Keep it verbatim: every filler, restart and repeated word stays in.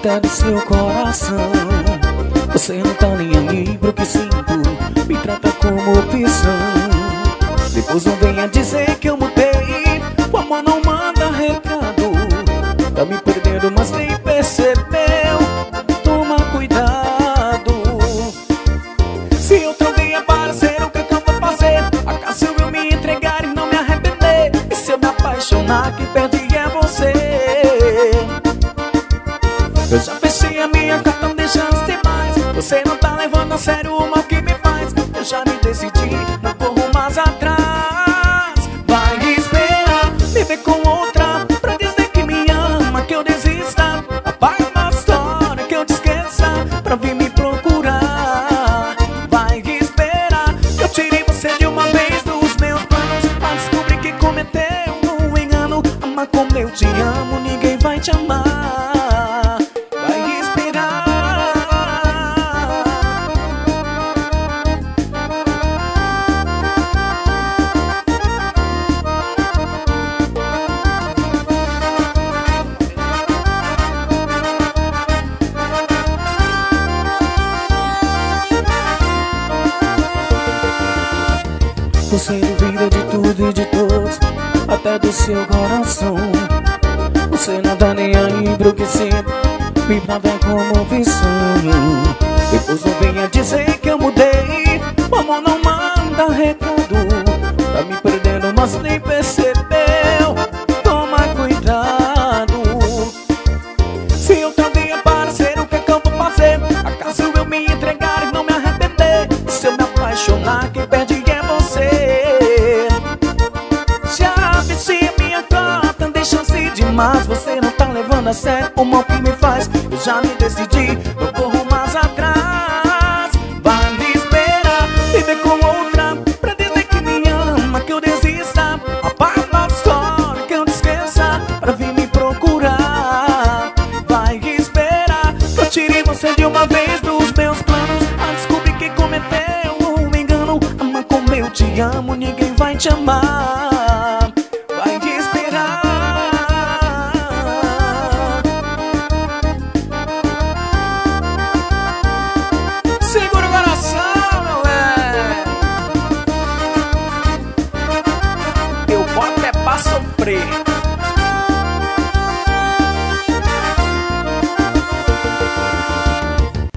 até do seu coração. Você não tá nem aí pro que sinto, me trata como opção. Depois não venha dizer que eu mudei, o amor não manda recado. Tá me perdendo, mas nem percebeu. Toma cuidado. Se eu também é parceiro, o que, que eu vou fazer? Acaso eu me entregar e não me arrepender? E se eu me apaixonar, quem perde é você. Eu já fechei a minha carta, não deixa ser mais. Você não tá levando a sério o mal que me faz. Eu já me decidi, não corro mais atrás. Vai esperar me ver com outra pra dizer que me ama, que eu desista. Apaga uma história que eu te esqueça pra vir me procurar. Vai esperar que eu tirei você de uma vez dos meus planos, pra descobrir que cometeu um engano. Amar como eu te amo, ninguém vai te amar. Você duvida de tudo e de todos, até do seu coração. Você não tá nem aí pro que sinto, me trata como opção. Depois não venha dizer que eu mudei, o amor não manda recado. Tá me perdendo, mas nem percebeu. Toma cuidado. Se eu também é parceiro, o que, que eu vou fazer? Acaso eu me entregar e não me arrepender? E se eu me apaixonar, quem perde é você. Já fechei a minha conta, dei chance demais. Você não tá levando a sério o mal que me faz. Eu já me decidi, não corro mais atrás. Vai me esperar, viver com outra pra dizer que me ama, que eu desista. Apaga a história que eu te esqueça pra vir me procurar. Vai esperar que eu tire você de uma vez dos meus planos, a descobrir que cometeu um engano. Amar como eu te amo, ninguém vai te amar. Vai te esperar. Segura o coração, moleque. Eu boto é pra sofrer.